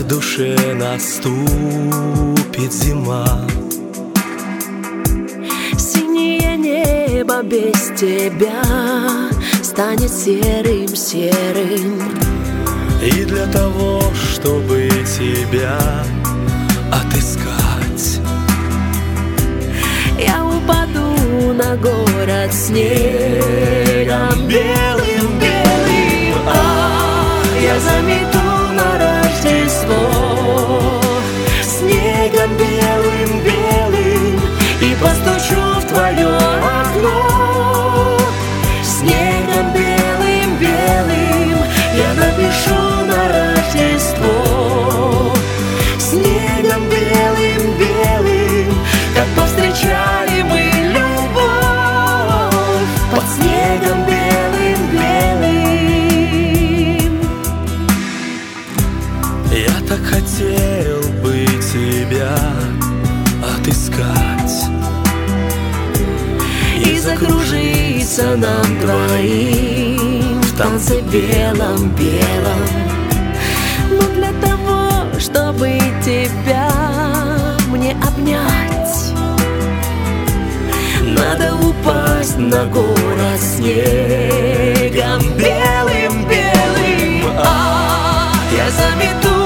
душе наступит зима. Синее небо без тебя станет серым-серым. И для того, чтобы тебя отыскать, я упаду на город снегом белым-белым. Я замету на Рождество снегом белым-белым и постучу в твое окно. Снегом белым-белым я напишу на Рождество. Снегом белым-белым, как повстречали мы любовь под снегом белым-белым. я так хотел бы тебя отыскать И закружиться нам двоим в танце белом-белом. Но для того, чтобы тебя мне обнять, надо упасть на город снегом белым-белым. Я замету